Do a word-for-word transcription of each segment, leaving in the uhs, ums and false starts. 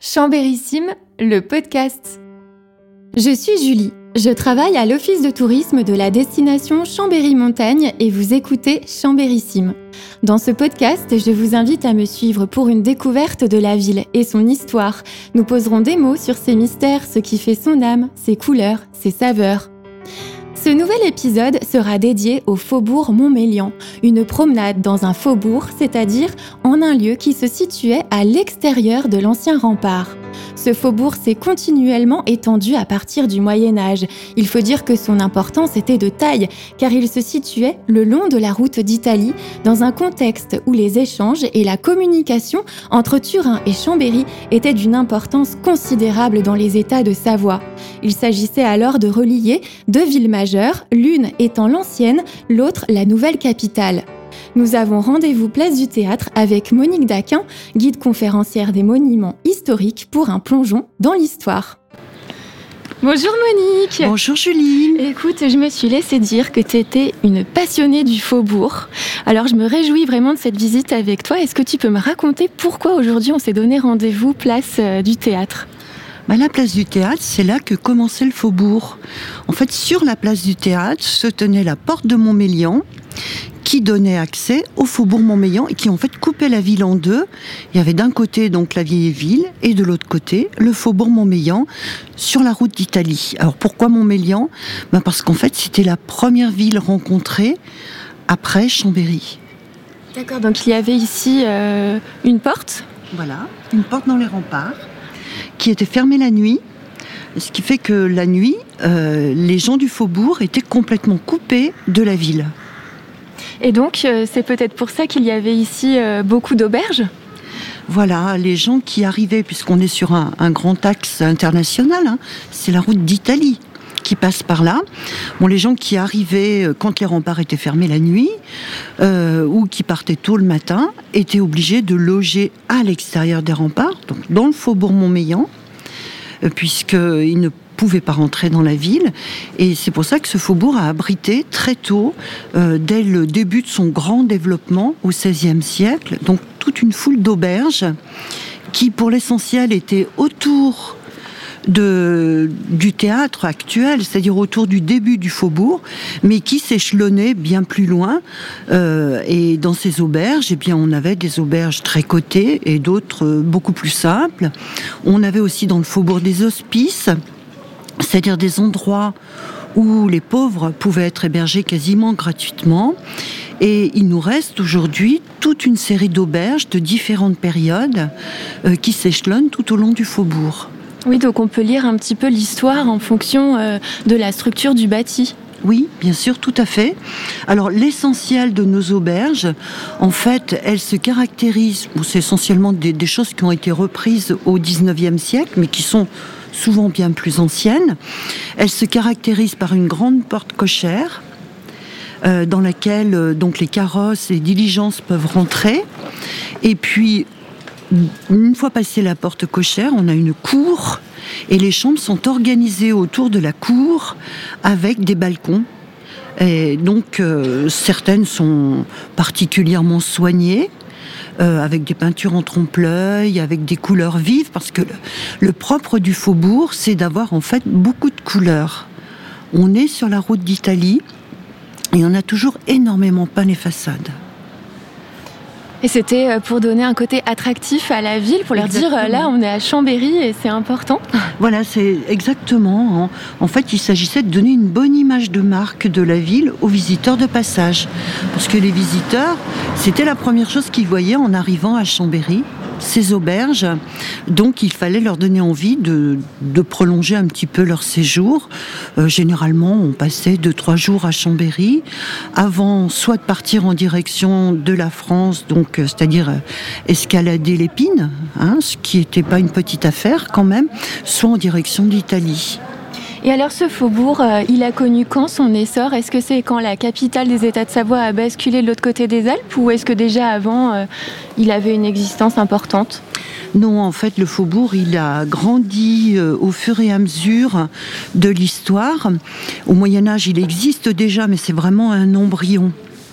Chambérissime, le podcast. Je suis Julie, je travaille à l'office de tourisme de la destination Chambéry-Montagne et vous écoutez Chambérissime. Dans ce podcast, je vous invite à me suivre pour une découverte de la ville et son histoire. Nous poserons des mots sur ses mystères, ce qui fait son âme, ses couleurs, ses saveurs. Ce nouvel épisode sera dédié au faubourg Montmélian, une promenade dans un faubourg, c'est-à-dire en un lieu qui se situait à l'extérieur de l'ancien rempart. Ce faubourg s'est continuellement étendu à partir du Moyen-Âge. Il faut dire que son importance était de taille, car il se situait le long de la route d'Italie, dans un contexte où les échanges et la communication entre Turin et Chambéry étaient d'une importance considérable dans les États de Savoie. Il s'agissait alors de relier deux villes majeures, l'une étant l'ancienne, l'autre la nouvelle capitale. Nous avons rendez-vous place du Théâtre avec Monique Daquin, guide conférencière des monuments historiques, pour un plongeon dans l'histoire. Bonjour Monique. Bonjour Julie. Écoute, je me suis laissé dire que tu étais une passionnée du faubourg. Alors je me réjouis vraiment de cette visite avec toi. Est-ce que tu peux me raconter pourquoi aujourd'hui on s'est donné rendez-vous place euh, du Théâtre ? Bah, la place du Théâtre, c'est là que commençait le faubourg. En fait, sur la place du Théâtre se tenait la porte de Montmélian, qui donnait accès au faubourg Montmélian et qui en fait coupait la ville en deux. Il y avait d'un côté donc la vieille ville et de l'autre côté le faubourg Montmélian sur la route d'Italie. Alors pourquoi Montmélian ? Ben parce qu'en fait c'était la première ville rencontrée après Chambéry. D'accord, donc il y avait ici euh, une porte ? Voilà, une porte dans les remparts qui était fermée la nuit. Ce qui fait que la nuit, euh, les gens du faubourg étaient complètement coupés de la ville. Et donc, euh, c'est peut-être pour ça qu'il y avait ici euh, beaucoup d'auberges ? Voilà, les gens qui arrivaient, puisqu'on est sur un, un grand axe international, hein, c'est la route d'Italie qui passe par là. Bon, les gens qui arrivaient quand les remparts étaient fermés la nuit, euh, ou qui partaient tôt le matin, étaient obligés de loger à l'extérieur des remparts, donc dans le faubourg Montmélian, euh, puisqu'ils ne pouvait pas rentrer dans la ville, et c'est pour ça que ce faubourg a abrité très tôt, euh, dès le début de son grand développement au seizième siècle, donc toute une foule d'auberges qui pour l'essentiel étaient autour de, du théâtre actuel, c'est-à-dire autour du début du faubourg, mais qui s'échelonnaient bien plus loin, euh, et dans ces auberges, eh bien, on avait des auberges très cotées et d'autres euh, beaucoup plus simples. On avait aussi dans le faubourg des hospices, c'est-à-dire des endroits où les pauvres pouvaient être hébergés quasiment gratuitement. Et il nous reste aujourd'hui toute une série d'auberges de différentes périodes euh, qui s'échelonnent tout au long du faubourg. Oui, donc on peut lire un petit peu l'histoire en fonction euh, de la structure du bâti. Oui, bien sûr, tout à fait. Alors, l'essentiel de nos auberges, en fait, elles se caractérisent, bon, c'est essentiellement des, des choses qui ont été reprises au dix-neuvième siècle, mais qui sont souvent bien plus anciennes. Elles se caractérisent par une grande porte cochère, euh, dans laquelle euh, donc les carrosses et les diligences peuvent rentrer. Et puis, une fois passée la porte cochère, on a une cour, et les chambres sont organisées autour de la cour avec des balcons. Et donc, euh, certaines sont particulièrement soignées, Euh, avec des peintures en trompe-l'œil, avec des couleurs vives, parce que le, le propre du faubourg, c'est d'avoir en fait beaucoup de couleurs. On est sur la route d'Italie et on a toujours énormément peint les façades. Et c'était pour donner un côté attractif à la ville, pour leur exactement. Dire là on est à Chambéry et c'est important. Voilà, c'est exactement. En fait, il s'agissait de donner une bonne image de marque de la ville aux visiteurs de passage. Parce que les visiteurs, c'était la première chose qu'ils voyaient en arrivant à Chambéry, ces auberges. Donc il fallait leur donner envie de, de prolonger un petit peu leur séjour. Euh, généralement, on passait deux, trois jours à Chambéry, avant soit de partir en direction de la France, donc euh, c'est-à-dire euh, escalader l'Épine, hein, ce qui n'était pas une petite affaire quand même, soit en direction d'Italie. Et alors ce faubourg, euh, il a connu quand son essor ? Est-ce que c'est quand la capitale des États de Savoie a basculé de l'autre côté des Alpes, ou est-ce que déjà avant, euh, il avait une existence importante ? Non, en fait, le faubourg, il a grandi euh, au fur et à mesure de l'histoire. Au Moyen-Âge, il existe déjà, mais c'est vraiment un embryon.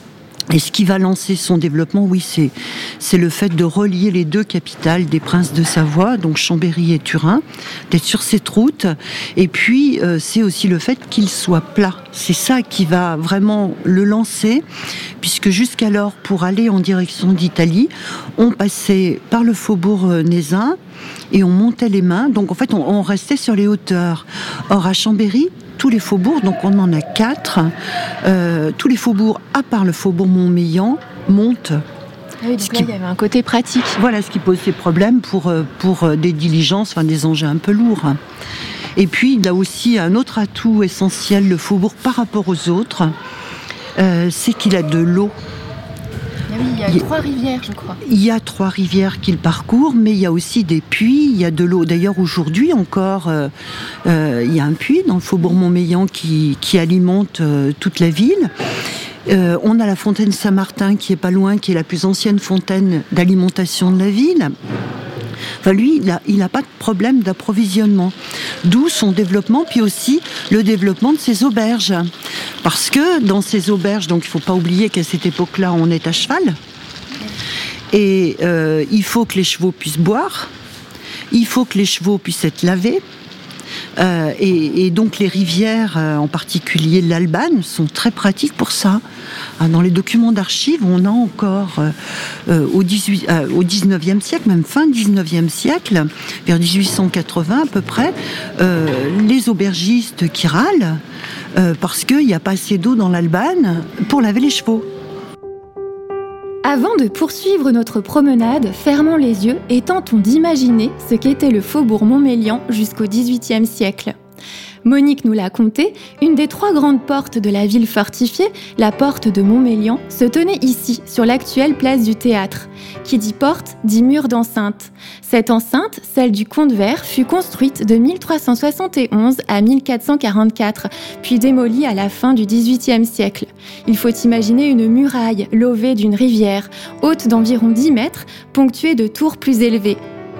Et ce qui va lancer son développement, oui, c'est, c'est le fait de relier les deux capitales des princes de Savoie, donc Chambéry et Turin, d'être sur cette route. Et puis, euh, c'est aussi le fait qu'il soit plat. C'est ça qui va vraiment le lancer, puisque jusqu'alors, pour aller en direction d'Italie, on passait par le faubourg Nézin et on montait les mains. Donc, en fait, on, on restait sur les hauteurs. Or, à Chambéry, tous les faubourgs, donc on en a quatre, euh, tous les faubourgs, à part le faubourg Montmélian, montent. Oui, donc là, qui... il y avait un côté pratique. Voilà ce qui pose des problèmes pour, pour des diligences, enfin des engins un peu lourds. Et puis, il a aussi un autre atout essentiel, le faubourg, par rapport aux autres, euh, c'est qu'il a de l'eau. Ah oui, il y a il, trois rivières, je crois. Il y a trois rivières qu'il parcourt, mais il y a aussi des puits, il y a de l'eau. D'ailleurs, aujourd'hui encore, euh, euh, il y a un puits dans le faubourg Montmélian qui, qui alimente euh, toute la ville. Euh, on a la fontaine Saint-Martin qui est pas loin, qui est la plus ancienne fontaine d'alimentation de la ville. Enfin, lui, il n'a il a pas de problème d'approvisionnement. D'où son développement, puis aussi le développement de ses auberges. Parce que dans ces auberges, donc il ne faut pas oublier qu'à cette époque-là, on est à cheval. Et euh, il faut que les chevaux puissent boire. Il faut que les chevaux puissent être lavés. Euh, et, et donc les rivières, euh, en particulier l'Albanne, sont très pratiques pour ça. Ah, dans les documents d'archives, on a encore euh, euh, au, dix-huit, euh, au dix-neuvième siècle, même fin dix-neuvième siècle, vers dix-huit cent quatre-vingts à peu près, euh, les aubergistes qui râlent euh, parce qu'il n'y a pas assez d'eau dans l'Albanne pour laver les chevaux. Avant de poursuivre notre promenade, fermons les yeux et tentons d'imaginer ce qu'était le faubourg Montmélian jusqu'au dix-huitième siècle. Monique nous l'a conté, une des trois grandes portes de la ville fortifiée, la porte de Montmélian, se tenait ici, sur l'actuelle place du Théâtre. Qui dit porte, dit mur d'enceinte. Cette enceinte, celle du Comte Vert, fut construite de mille trois cent soixante et onze à mille quatre cent quarante-quatre, puis démolie à la fin du dix-huitième siècle. Il faut imaginer une muraille levée d'une rivière, haute d'environ dix mètres, ponctuée de tours plus élevées.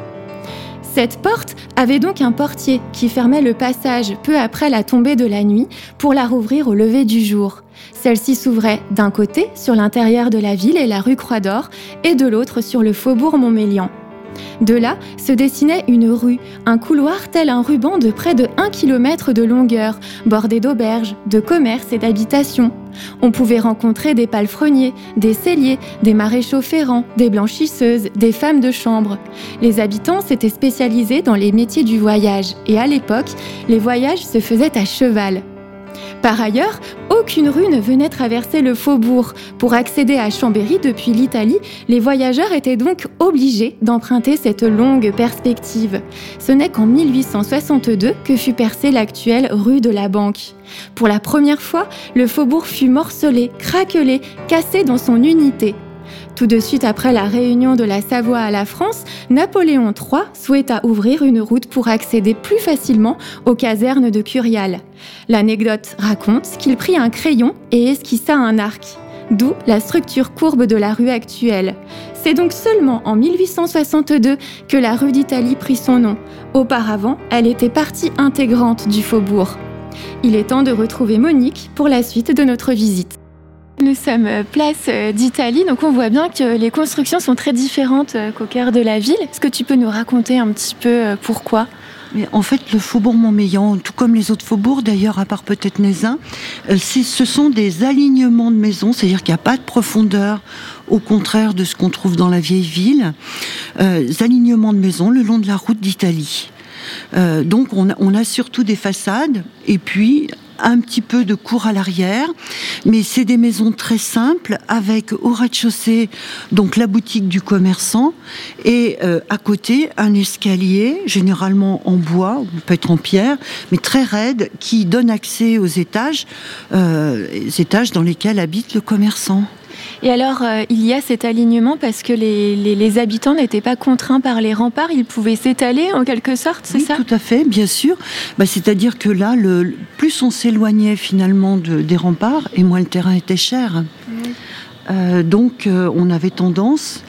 Cette porte avait donc un portier qui fermait le passage peu après la tombée de la nuit pour la rouvrir au lever du jour. Celle-ci s'ouvrait d'un côté sur l'intérieur de la ville et la rue Croix d'Or et de l'autre sur le faubourg Montmélian. De là se dessinait une rue, un couloir tel un ruban de près de un kilomètre de longueur, bordé d'auberges, de commerces et d'habitations. On pouvait rencontrer des palefreniers, des selliers, des maréchaux ferrants, des blanchisseuses, des femmes de chambre. Les habitants s'étaient spécialisés dans les métiers du voyage et à l'époque, les voyages se faisaient à cheval. Par ailleurs, aucune rue ne venait traverser le faubourg. Pour accéder à Chambéry depuis l'Italie, les voyageurs étaient donc obligés d'emprunter cette longue perspective. Ce n'est qu'en mille huit cent soixante-deux que fut percée l'actuelle rue de la Banque. Pour la première fois, le faubourg fut morcelé, craquelé, cassé dans son unité. Tout de suite après la réunion de la Savoie à la France, Napoléon trois souhaita ouvrir une route pour accéder plus facilement aux casernes de Curial. L'anecdote raconte qu'il prit un crayon et esquissa un arc, d'où la structure courbe de la rue actuelle. C'est donc seulement en mille huit cent soixante-deux que la rue d'Italie prit son nom. Auparavant, elle était partie intégrante du faubourg. Il est temps de retrouver Monique pour la suite de notre visite. Nous sommes place d'Italie, donc on voit bien que les constructions sont très différentes qu'au cœur de la ville. Est-ce que tu peux nous raconter un petit peu pourquoi ? Mais en fait, le faubourg Montmélian, tout comme les autres faubourgs, d'ailleurs, à part peut-être Nézin, c'est, ce sont des alignements de maisons, c'est-à-dire qu'il n'y a pas de profondeur, au contraire de ce qu'on trouve dans la vieille ville. Euh, des alignements de maisons le long de la route d'Italie. Euh, donc, on a, on a surtout des façades, et puis un petit peu de cour à l'arrière, mais c'est des maisons très simples avec au rez-de-chaussée donc la boutique du commerçant et euh, à côté un escalier généralement en bois, ou peut être en pierre, mais très raide qui donne accès aux étages, euh, les étages dans lesquels habite le commerçant. Et alors, euh, il y a cet alignement parce que les, les, les habitants n'étaient pas contraints par les remparts, ils pouvaient s'étaler en quelque sorte, c'est oui, ça ? Tout à fait, bien sûr. Bah, c'est-à-dire que là, le, plus on s'éloignait finalement de, des remparts, et moins le terrain était cher. Oui. Euh, donc, euh, on avait tendance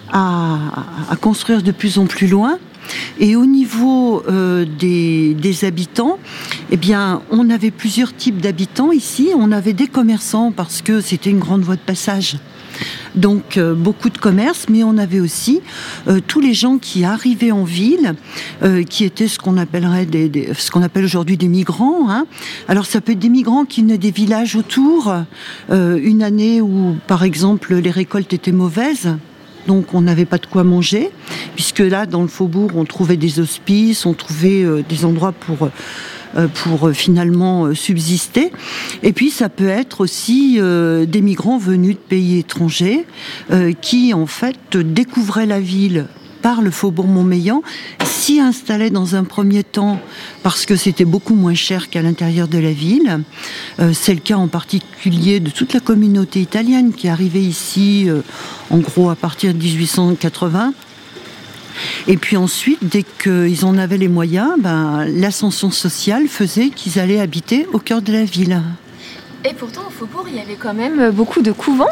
à, à construire de plus en plus loin. Et au niveau euh, des, des habitants, eh bien, on avait plusieurs types d'habitants ici. On avait des commerçants parce que c'était une grande voie de passage. Donc euh, beaucoup de commerces, mais on avait aussi euh, tous les gens qui arrivaient en ville, euh, qui étaient ce qu'on appellerait des, des, ce qu'on appelle aujourd'hui des migrants. Hein. Alors ça peut être des migrants qui venaient des villages autour, euh, une année où par exemple les récoltes étaient mauvaises. Donc on n'avait pas de quoi manger, puisque là dans le faubourg on trouvait des hospices, on trouvait euh, des endroits pour euh, pour euh, finalement euh, subsister. Et puis ça peut être aussi euh, des migrants venus de pays étrangers euh, qui en fait découvraient la ville par le faubourg Montmélian, s'y installaient dans un premier temps parce que c'était beaucoup moins cher qu'à l'intérieur de la ville. Euh, c'est le cas en particulier de toute la communauté italienne qui arrivait ici, euh, en gros à partir de dix-huit cent quatre-vingts. Et puis ensuite, dès qu'ils en avaient les moyens, ben, l'ascension sociale faisait qu'ils allaient habiter au cœur de la ville. Et pourtant, au faubourg, il y avait quand même beaucoup de couvents.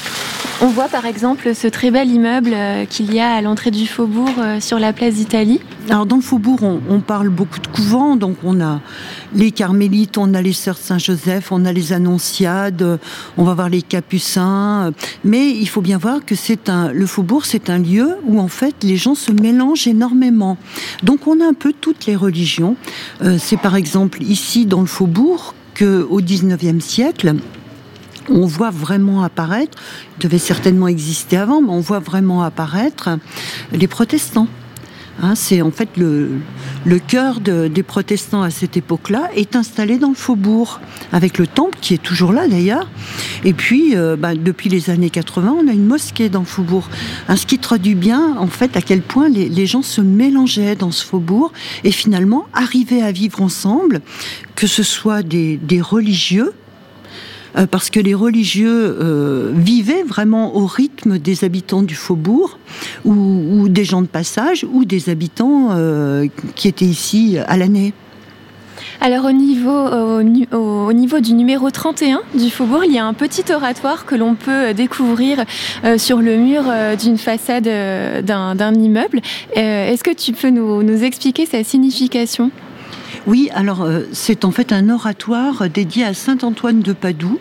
On voit par exemple ce très bel immeuble qu'il y a à l'entrée du faubourg sur la place d'Italie. Alors dans le faubourg, on, on parle beaucoup de couvents, donc on a les Carmélites, on a les Sœurs de Saint-Joseph, on a les Annonciades, on va voir les Capucins. Mais il faut bien voir que c'est un, le faubourg, c'est un lieu où en fait les gens se mélangent énormément. Donc on a un peu toutes les religions. Euh, c'est par exemple ici dans le faubourg qu'au dix-neuvième siècle, on voit vraiment apparaître, il devait certainement exister avant, mais on voit vraiment apparaître les protestants. Hein, c'est en fait le, le cœur de, des protestants à cette époque-là est installé dans le faubourg, avec le temple qui est toujours là d'ailleurs. Et puis, euh, bah, depuis les années quatre-vingts, on a une mosquée dans le faubourg. Hein, ce qui traduit bien, en fait, à quel point les, les gens se mélangeaient dans ce faubourg et finalement arrivaient à vivre ensemble, que ce soit des, des religieux, Euh, parce que les religieux euh, vivaient vraiment au rythme des habitants du faubourg, ou, ou des gens de passage, ou des habitants euh, qui étaient ici à l'année. Alors au niveau, au, au, au niveau du numéro trente et un du faubourg, il y a un petit oratoire que l'on peut découvrir euh, sur le mur euh, d'une façade euh, d'un, d'un immeuble. Euh, est-ce que tu peux nous, nous expliquer sa signification ? Oui, alors euh, c'est en fait un oratoire dédié à saint Antoine de Padoue,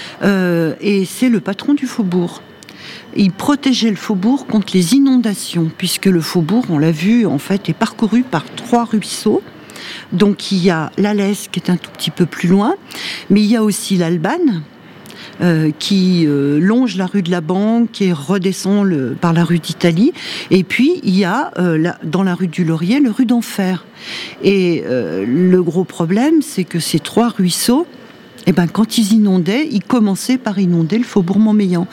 euh, et c'est le patron du faubourg. Il protégeait le faubourg contre les inondations, puisque le faubourg, on l'a vu, en fait, est parcouru par trois ruisseaux. Donc il y a l'Alès qui est un tout petit peu plus loin, mais il y a aussi l'Albane, Euh, qui euh, longe la rue de la Banque et redescend le, par la rue d'Italie. Et puis, il y a, euh, la, dans la rue du Laurier, le rue d'Enfer. Et euh, le gros problème, c'est que ces trois ruisseaux, eh ben, quand ils inondaient, ils commençaient par inonder le faubourg Montmélian.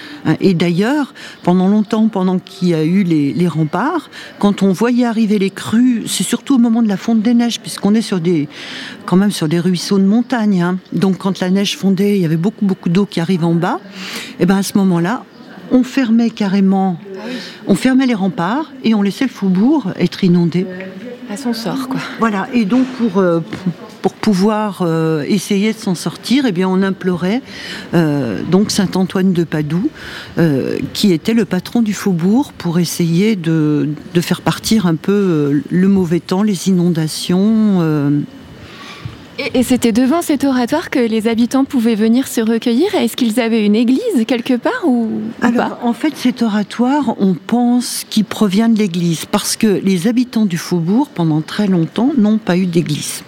Et d'ailleurs, pendant longtemps, pendant qu'il y a eu les, les remparts, quand on voyait arriver les crues, c'est surtout au moment de la fonte des neiges, puisqu'on est sur des, quand même sur des ruisseaux de montagne. Hein. Donc quand la neige fondait, il y avait beaucoup, beaucoup d'eau qui arrivait en bas. Et ben à ce moment-là, on fermait carrément, on fermait les remparts et on laissait le faubourg être inondé. À son sort, quoi. Voilà. Et donc pour euh, pour pouvoir euh, essayer de s'en sortir, eh bien on implorait euh, donc saint Antoine de Padoue, euh, qui était le patron du faubourg, pour essayer de de faire partir un peu euh, le mauvais temps, les inondations. Euh, Et, et c'était devant cet oratoire que les habitants pouvaient venir se recueillir. Est-ce qu'ils avaient une église quelque part ou, Alors, ou pas ? En fait, cet oratoire, on pense qu'il provient de l'église, parce que les habitants du faubourg, pendant très longtemps, n'ont pas eu d'église.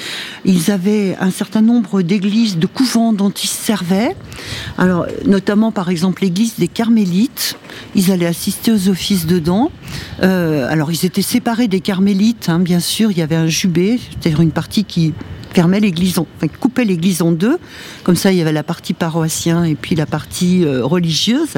Ils avaient un certain nombre d'églises, de couvents dont ils se servaient. Alors, notamment, par exemple, l'église des Carmélites. Ils allaient assister aux offices dedans. Euh, alors, ils étaient séparés des Carmélites, hein, bien sûr. Il y avait un jubé, c'est-à-dire une partie qui fermait l'église, en, enfin, coupait l'église en deux. Comme ça, il y avait la partie paroissienne et puis la partie euh, religieuse.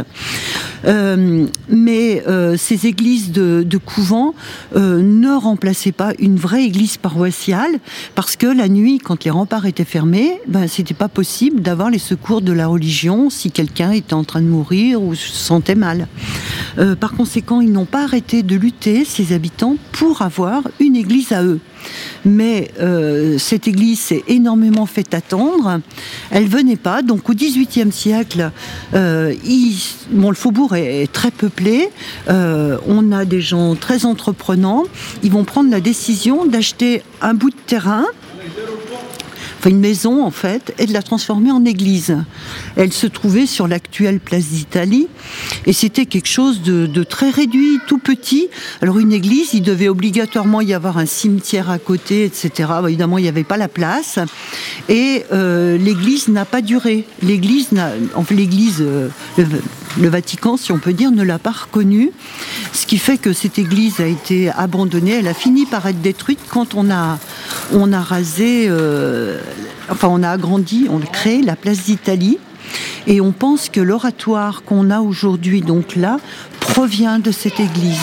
Euh, mais euh, ces églises de, de couvent euh, ne remplaçaient pas une vraie église paroissiale, parce que la nuit, quand les remparts étaient fermés, ben, c'était pas possible d'avoir les secours de la religion si quelqu'un était en train de mourir ou se sentait mal. Euh, par conséquent, ils n'ont pas arrêté de lutter, ces habitants, pour avoir une église à eux. Mais euh, cette église s'est énormément fait attendre. Elle venait pas. Donc au dix-huitième siècle, euh, il, bon, le faubourg est, est très peuplé. Euh, on a des gens très entreprenants. Ils vont prendre la décision d'acheter un bout de terrain. enfin une maison en fait, et de la transformer en église. Elle se trouvait sur l'actuelle place d'Italie, et c'était quelque chose de, de très réduit, tout petit. Alors une église, il devait obligatoirement y avoir un cimetière à côté, et cetera. Bon, évidemment, il n'y avait pas la place, et euh, l'église n'a pas duré. L'église, n'a, enfin l'église, euh, le, le Vatican, si on peut dire, ne l'a pas reconnue, ce qui fait que cette église a été abandonnée. Elle a fini par être détruite quand on a, on a rasé, euh, enfin on a agrandi, on a créé la place d'Italie. Et on pense que l'oratoire qu'on a aujourd'hui donc là provient de cette église.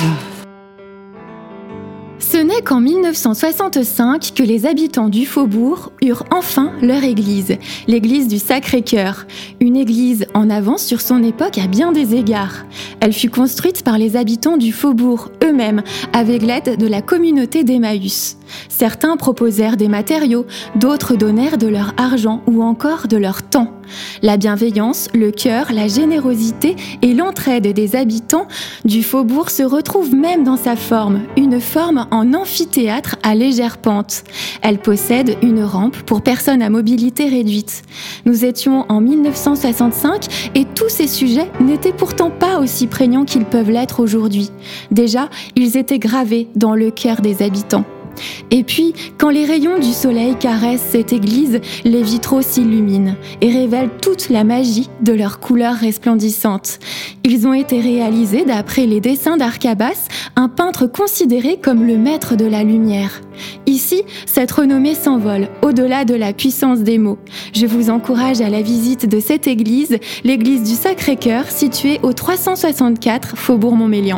Ce n'est qu'en mille neuf cent soixante-cinq que les habitants du faubourg eurent enfin leur église, l'église du Sacré-Cœur. Une église en avance sur son époque à bien des égards. Elle fut construite par les habitants du faubourg eux-mêmes, avec l'aide de la communauté d'Emmaüs. Certains proposèrent des matériaux, d'autres donnèrent de leur argent ou encore de leur temps. La bienveillance, le cœur, la générosité et l'entraide des habitants du faubourg se retrouvent même dans sa forme, une forme en amphithéâtre à légère pente. Elle possède une rampe pour personnes à mobilité réduite. Nous étions en mille neuf cent soixante-cinq et tous ces sujets n'étaient pourtant pas aussi prégnants qu'ils peuvent l'être aujourd'hui. Déjà, ils étaient gravés dans le cœur des habitants. Et puis, quand les rayons du soleil caressent cette église, les vitraux s'illuminent et révèlent toute la magie de leurs couleurs resplendissantes. Ils ont été réalisés d'après les dessins d'Arcabas, un peintre considéré comme le maître de la lumière. Ici, cette renommée s'envole, au-delà de la puissance des mots. Je vous encourage à la visite de cette église, l'église du Sacré-Cœur, située au trois cent soixante-quatre Faubourg Montmélian.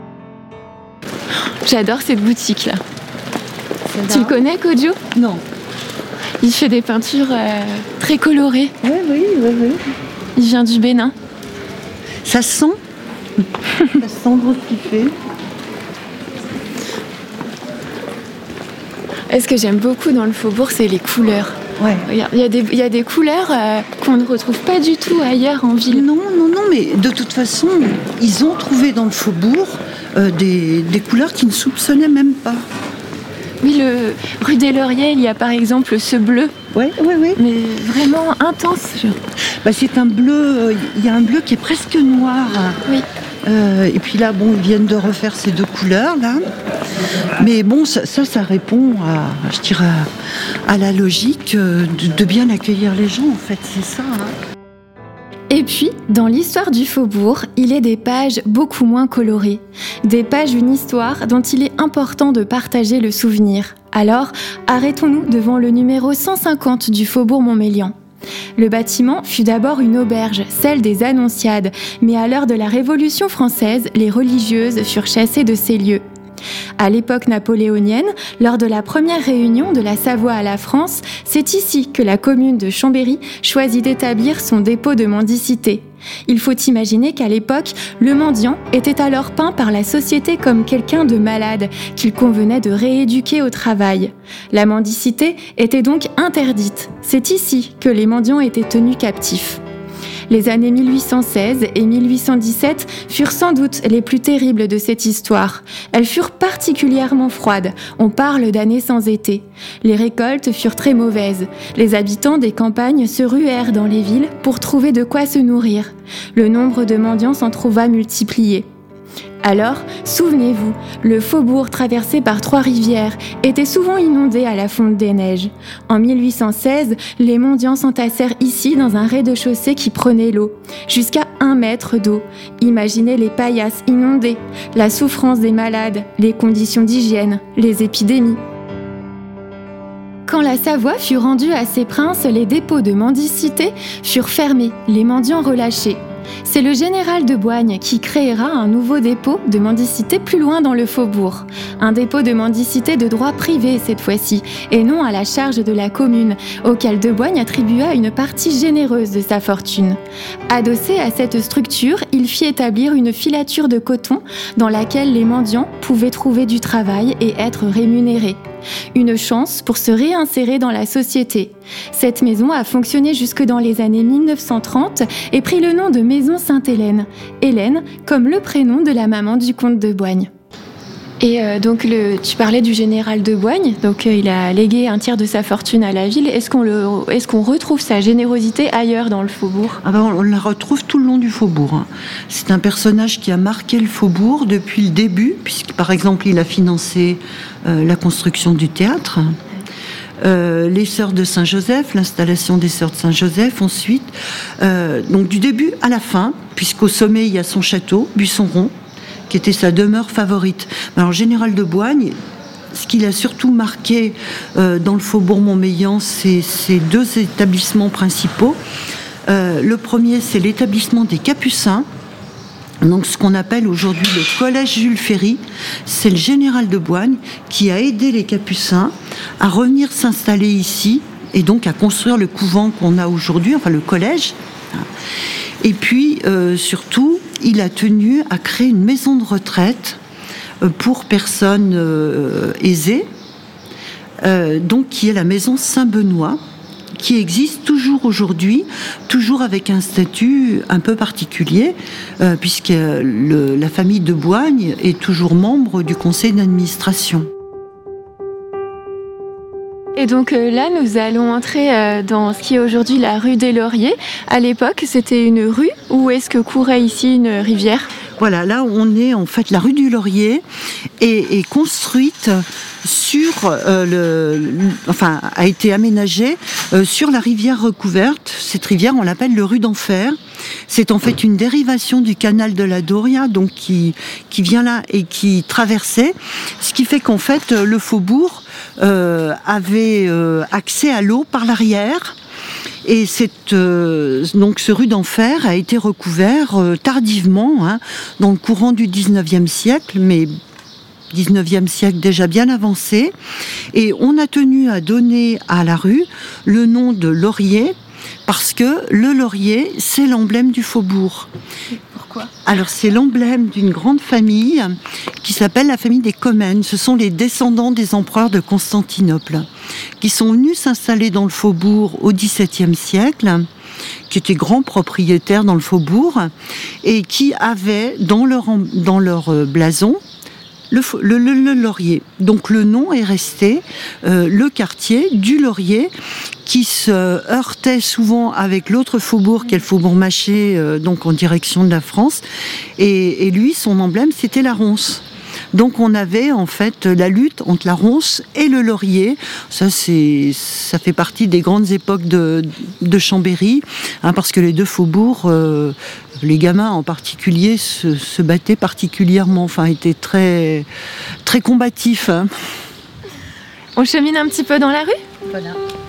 J'adore cette boutique-là. Tu le connais, Kodjo ? Non. Il fait des peintures euh, très colorées. Oui, oui, oui, oui. Il vient du Bénin. Ça sent Ça sent gros ce qu'il fait. Et ce que j'aime beaucoup dans le faubourg, c'est les couleurs. Ouais. Regarde, il y a des, il y a des couleurs euh, qu'on ne retrouve pas du tout ailleurs en ville. Non, non, non, mais de toute façon, ils ont trouvé dans le faubourg euh, des, des couleurs qu'ils ne soupçonnaient même pas. Oui, le rue des Lauriers, il y a par exemple ce bleu. Oui, oui, oui. Mais vraiment intense. Bah, c'est un bleu, il y a un bleu qui est presque noir. Oui. Euh, et puis là, bon, ils viennent de refaire ces deux couleurs, là. Mais bon, ça, ça, ça répond à, je dirais, à la logique de, de bien accueillir les gens, en fait, c'est ça. Hein. Et puis, dans l'histoire du faubourg, il est des pages beaucoup moins colorées. Des pages d'une histoire dont il est important de partager le souvenir. Alors, arrêtons-nous devant le numéro cent cinquante du Faubourg Montmélian. Le bâtiment fut d'abord une auberge, celle des Annonciades, mais à l'heure de la Révolution française, les religieuses furent chassées de ces lieux. À l'époque napoléonienne, lors de la première réunion de la Savoie à la France, c'est ici que la commune de Chambéry choisit d'établir son dépôt de mendicité. Il faut imaginer qu'à l'époque, le mendiant était alors peint par la société comme quelqu'un de malade, qu'il convenait de rééduquer au travail. La mendicité était donc interdite. C'est ici que les mendiants étaient tenus captifs. Les années mille huit cent seize et mille huit cent dix-sept furent sans doute les plus terribles de cette histoire. Elles furent particulièrement froides. On parle d'années sans été. Les récoltes furent très mauvaises. Les habitants des campagnes se ruèrent dans les villes pour trouver de quoi se nourrir. Le nombre de mendiants s'en trouva multiplié. Alors, souvenez-vous, le faubourg traversé par trois rivières était souvent inondé à la fonte des neiges. En mille huit cent seize, les mendiants s'entassèrent ici dans un rez-de-chaussée qui prenait l'eau, jusqu'à un mètre d'eau. Imaginez les paillasses inondées, la souffrance des malades, les conditions d'hygiène, les épidémies. Quand la Savoie fut rendue à ses princes, les dépôts de mendicité furent fermés, les mendiants relâchés. C'est le général de Boigne qui créera un nouveau dépôt de mendicité plus loin dans le faubourg. Un dépôt de mendicité de droit privé cette fois-ci, et non à la charge de la commune, auquel de Boigne attribua une partie généreuse de sa fortune. Adossé à cette structure, il fit établir une filature de coton dans laquelle les mendiants pouvaient trouver du travail et être rémunérés. Une chance pour se réinsérer dans la société. Cette maison a fonctionné jusque dans les années mille neuf cent trente et prit le nom de Maison Sainte-Hélène. Hélène comme le prénom de la maman du comte de Boigne. Et euh, donc, le, tu parlais du général de Boigne, donc euh, il a légué un tiers de sa fortune à la ville. Est-ce qu'on, le, est-ce qu'on retrouve sa générosité ailleurs dans le faubourg ? Ah ben, on la retrouve tout le long du faubourg. Hein. C'est un personnage qui a marqué le faubourg depuis le début, puisque par exemple il a financé euh, la construction du théâtre, euh, les Sœurs de Saint-Joseph, l'installation des Sœurs de Saint-Joseph ensuite, euh, donc du début à la fin, puisqu'au sommet il y a son château, Buisson-Rond, qui était sa demeure favorite. Alors, général de Boigne, ce qu'il a surtout marqué euh, dans le faubourg Montmélian, c'est ces deux établissements principaux. Euh, le premier, c'est l'établissement des Capucins, donc ce qu'on appelle aujourd'hui le collège Jules Ferry. C'est le général de Boigne qui a aidé les Capucins à revenir s'installer ici et donc à construire le couvent qu'on a aujourd'hui, enfin le collège. Et puis, euh, surtout, il a tenu à créer une maison de retraite euh, pour personnes euh, aisées, euh, donc qui est la maison Saint-Benoît, qui existe toujours aujourd'hui, toujours avec un statut un peu particulier, euh, puisque le, la famille de Boigne est toujours membre du conseil d'administration. Et donc euh, là, nous allons entrer euh, dans ce qui est aujourd'hui la rue des Lauriers. À l'époque, c'était une rue ou est-ce que courait ici une rivière ? Voilà, là on est en fait, la rue du Laurier est, est construite sur euh, le, enfin a été aménagée euh, sur la rivière recouverte. Cette rivière, on l'appelle le rue d'Enfer. C'est en fait une dérivation du canal de la Doria, donc qui qui vient là et qui traversait, ce qui fait qu'en fait le faubourg euh, avait euh, accès à l'eau par l'arrière. Et cette, euh, donc ce rue d'Enfer a été recouvert euh, tardivement, hein, dans le courant du dix-neuvième siècle, mais dix-neuvième siècle déjà bien avancé. Et on a tenu à donner à la rue le nom de Laurier, parce que le laurier, c'est l'emblème du faubourg. Pourquoi ? Alors c'est l'emblème d'une grande famille qui s'appelle la famille des Comnènes. Ce sont les descendants des empereurs de Constantinople qui sont venus s'installer dans le faubourg au dix-septième siècle, qui étaient grands propriétaires dans le faubourg et qui avaient dans leur, dans leur blason Le, le, le, le laurier. Donc le nom est resté, euh, le quartier du Laurier, qui se heurtait souvent avec l'autre faubourg, qui est le faubourg Maché, euh, donc en direction de la France. Et, et lui, son emblème, c'était la ronce. Donc on avait en fait la lutte entre la ronce et le laurier. Ça, c'est, ça fait partie des grandes époques de, de Chambéry, hein, parce que les deux faubourgs, euh, les gamins en particulier, se, se battaient particulièrement, enfin étaient très, très combatifs. Hein. On chemine un petit peu dans la rue ? Voilà.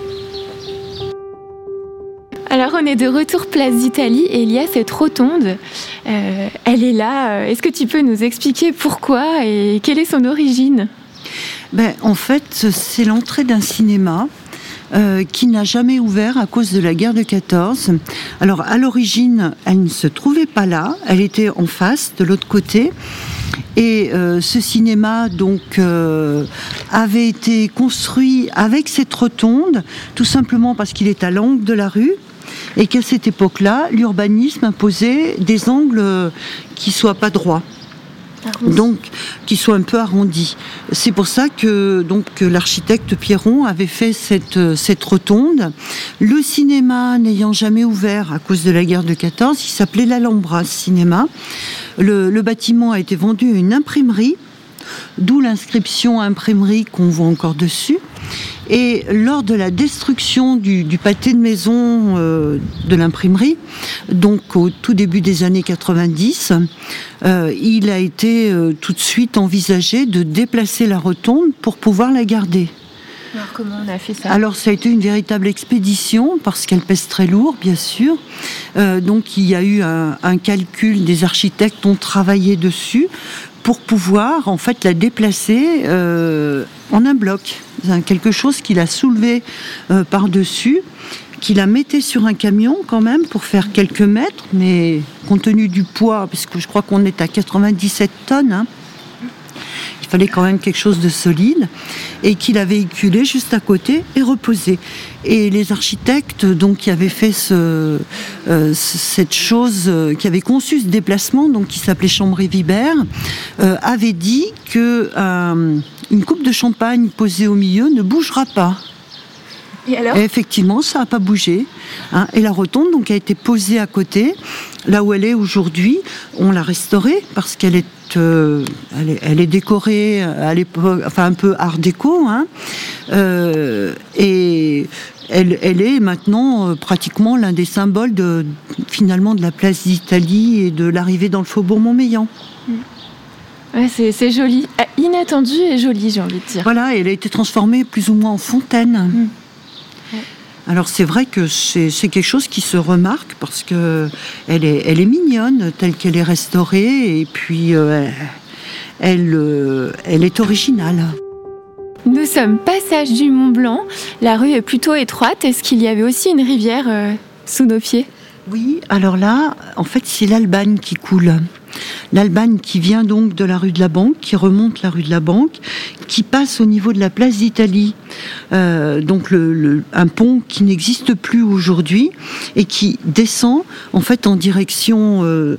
Alors on est de retour place d'Italie et il y a cette rotonde, euh, elle est là, est-ce que tu peux nous expliquer pourquoi et quelle est son origine ? Ben, en fait, c'est l'entrée d'un cinéma euh, qui n'a jamais ouvert à cause de la guerre de quatorze. Alors à l'origine, elle ne se trouvait pas là, elle était en face, de l'autre côté. Et euh, ce cinéma donc euh, avait été construit avec cette rotonde, tout simplement parce qu'il est à l'angle de la rue. Et qu'à cette époque-là, l'urbanisme imposait des angles qui ne soient pas droits, arrondis. Donc qui soient un peu arrondis. C'est pour ça que, donc, que l'architecte Pierron avait fait cette, cette rotonde. Le cinéma n'ayant jamais ouvert à cause de la guerre de quatorze, il s'appelait l'Alhambra Cinéma. Le, le bâtiment a été vendu à une imprimerie, d'où l'inscription imprimerie qu'on voit encore dessus. Et lors de la destruction du, du pâté de maison euh, de l'imprimerie, donc au tout début des années quatre-vingt-dix, euh, il a été euh, tout de suite envisagé de déplacer la rotonde pour pouvoir la garder. Alors comment on a fait ça ? Alors ça a été une véritable expédition parce qu'elle pèse très lourd, bien sûr. Euh, donc il y a eu un, un calcul, des architectes ont travaillé dessus pour pouvoir en fait la déplacer euh, en un bloc. C'est quelque chose qu'il a soulevé euh, par-dessus, qu'il a metté sur un camion quand même pour faire quelques mètres, mais compte tenu du poids, puisque je crois qu'on est à quatre-vingt-dix-sept tonnes, hein, il fallait quand même quelque chose de solide, et qu'il a véhiculé juste à côté et reposé. Et les architectes donc, qui avaient fait ce, euh, cette chose, euh, qui avaient conçu ce déplacement, donc, qui s'appelait Chambéry-Vibert, euh, avaient dit que euh, une coupe de champagne posée au milieu ne bougera pas. Et alors ? Et effectivement, ça n'a pas bougé. Hein. Et la rotonde donc, a été posée à côté, là où elle est aujourd'hui. On l'a restaurée parce qu'elle est, euh, elle est, elle est décorée à l'époque, enfin un peu art déco. Hein. Euh, et elle, elle est maintenant euh, pratiquement l'un des symboles de, finalement, de la place d'Italie et de l'arrivée dans le faubourg Montmélian. Mmh. Ouais, c'est, c'est joli, inattendu et joli, j'ai envie de dire. Voilà, elle a été transformée plus ou moins en fontaine. Mmh. Alors c'est vrai que c'est, c'est quelque chose qui se remarque parce que elle est, elle est mignonne telle qu'elle est restaurée et puis euh, elle, euh, elle est originale. Nous sommes passage du Mont Blanc. La rue est plutôt étroite. Est-ce qu'il y avait aussi une rivière euh, sous nos pieds ? Oui, alors là, en fait, c'est l'Albagne qui coule. L'Albagne qui vient donc de la rue de la Banque, qui remonte la rue de la Banque, qui passe au niveau de la place d'Italie. Euh, donc le, le, un pont qui n'existe plus aujourd'hui et qui descend en fait en direction euh,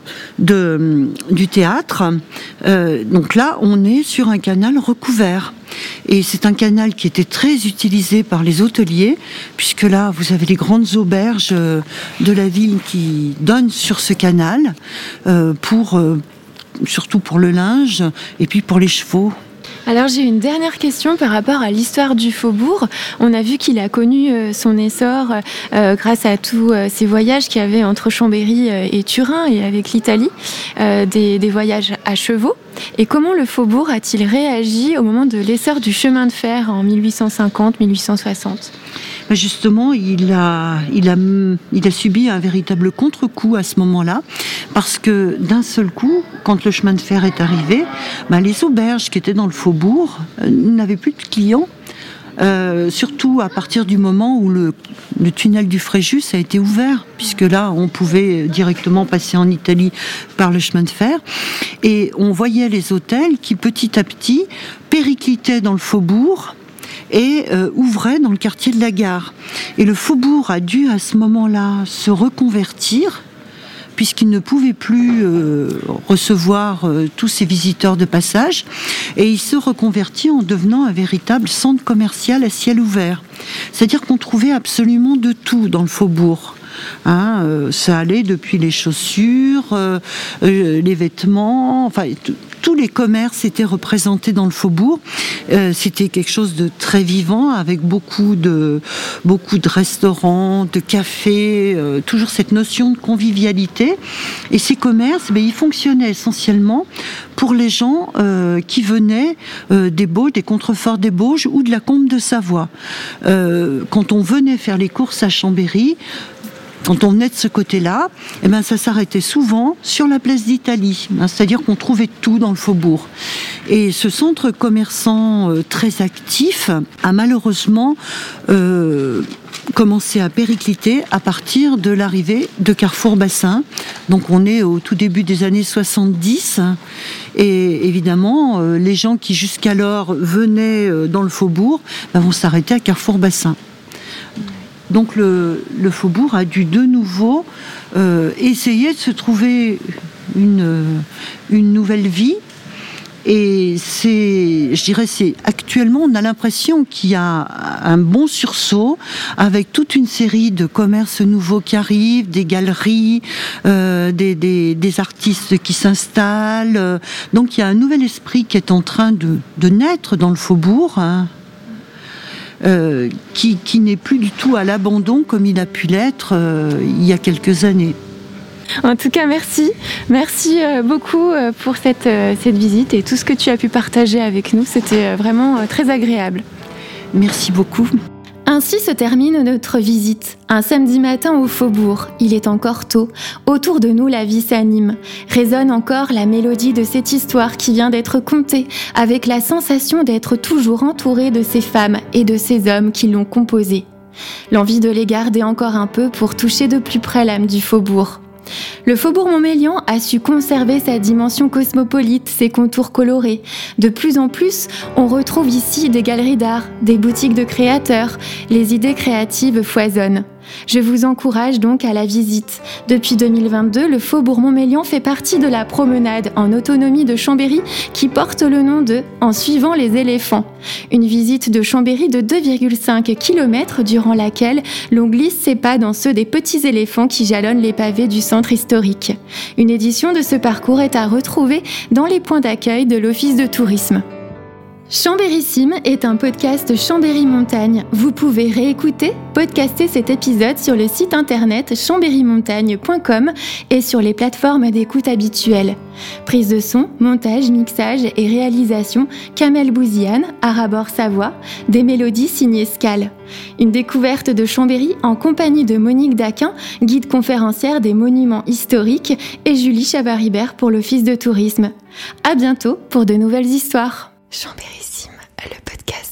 de, du théâtre. Euh, donc là, on est sur un canal recouvert. Et c'est un canal qui était très utilisé par les hôteliers, puisque là, vous avez les grandes auberges de la ville qui donnent sur ce canal, euh, pour, euh, surtout pour le linge, et puis pour les chevaux. Alors j'ai une dernière question par rapport à l'histoire du faubourg. On a vu qu'il a connu euh, son essor euh, grâce à tous euh, ces voyages qu'il y avait entre Chambéry euh, et Turin et avec l'Italie, euh, des, des voyages à chevaux. Et comment le faubourg a-t-il réagi au moment de l'essor du chemin de fer en mille huit cent cinquante mille huit cent soixante ? Justement, il a, il, a, il a subi un véritable contre-coup à ce moment-là, parce que d'un seul coup, quand le chemin de fer est arrivé, ben les auberges qui étaient dans le faubourg euh, n'avaient plus de clients, euh, surtout à partir du moment où le, le tunnel du Fréjus a été ouvert, puisque là, on pouvait directement passer en Italie par le chemin de fer, et on voyait les hôtels qui, petit à petit, périclitaient dans le faubourg, et euh, ouvrait dans le quartier de la Gare. Et le faubourg a dû à ce moment-là se reconvertir, puisqu'il ne pouvait plus euh, recevoir euh, tous ces visiteurs de passage, et il se reconvertit en devenant un véritable centre commercial à ciel ouvert. C'est-à-dire qu'on trouvait absolument de tout dans le faubourg. Hein, euh, ça allait depuis les chaussures, euh, euh, les vêtements, enfin t- tous les commerces étaient représentés dans le faubourg. Euh, c'était quelque chose de très vivant, avec beaucoup de beaucoup de restaurants, de cafés, euh, toujours cette notion de convivialité. Et ces commerces, ben, ils fonctionnaient essentiellement pour les gens euh, qui venaient euh, des Bauges, des contreforts des Bauges ou de la Combe de Savoie. Euh, quand on venait faire les courses à Chambéry, quand on venait de ce côté-là, eh ben, ça s'arrêtait souvent sur la place d'Italie. Hein, c'est-à-dire qu'on trouvait tout dans le faubourg. Et ce centre commerçant euh, très actif a malheureusement euh, commencé à péricliter à partir de l'arrivée de Carrefour Bassin. Donc on est au tout début des années soixante-dix. Et évidemment, euh, les gens qui jusqu'alors venaient euh, dans le faubourg ben, vont s'arrêter à Carrefour Bassin. Donc le, le faubourg a dû de nouveau euh, essayer de se trouver une, une nouvelle vie. Et c'est, je dirais, c'est actuellement, on a l'impression qu'il y a un bon sursaut avec toute une série de commerces nouveaux qui arrivent, des galeries, euh, des, des, des artistes qui s'installent. Donc il y a un nouvel esprit qui est en train de, de naître dans le faubourg, hein. Euh, qui, qui n'est plus du tout à l'abandon comme il a pu l'être euh, il y a quelques années. En tout cas, merci. Merci euh, beaucoup euh, pour cette, euh, cette visite et tout ce que tu as pu partager avec nous. C'était euh, vraiment euh, très agréable. Merci beaucoup. Ainsi se termine notre visite. Un samedi matin au faubourg, il est encore tôt. Autour de nous, la vie s'anime. Résonne encore la mélodie de cette histoire qui vient d'être contée, avec la sensation d'être toujours entouré de ces femmes et de ces hommes qui l'ont composée. L'envie de les garder encore un peu pour toucher de plus près l'âme du faubourg. Le Faubourg Montmélian a su conserver sa dimension cosmopolite, ses contours colorés. De plus en plus, on retrouve ici des galeries d'art, des boutiques de créateurs. Les idées créatives foisonnent. Je vous encourage donc à la visite. Depuis deux mille vingt-deux, le Faubourg Montmélian fait partie de la promenade en autonomie de Chambéry qui porte le nom de « En suivant les éléphants ». Une visite de Chambéry de deux virgule cinq kilomètres durant laquelle l'on glisse ses pas dans ceux des petits éléphants qui jalonnent les pavés du centre historique. Une édition de ce parcours est à retrouver dans les points d'accueil de l'Office de tourisme. Chambérissime est un podcast Chambéry Montagne. Vous pouvez réécouter, podcaster cet épisode sur le site internet chambéry montagne point com et sur les plateformes d'écoute habituelles. Prise de son, montage, mixage et réalisation, Kamel Bouziane, Arabor Savoie, des mélodies signées Scal. Une découverte de Chambéry en compagnie de Monique Daquin, guide conférencière des monuments historiques, et Julie Chavaribert pour l'Office de tourisme. À bientôt pour de nouvelles histoires. Chambérissime, le podcast.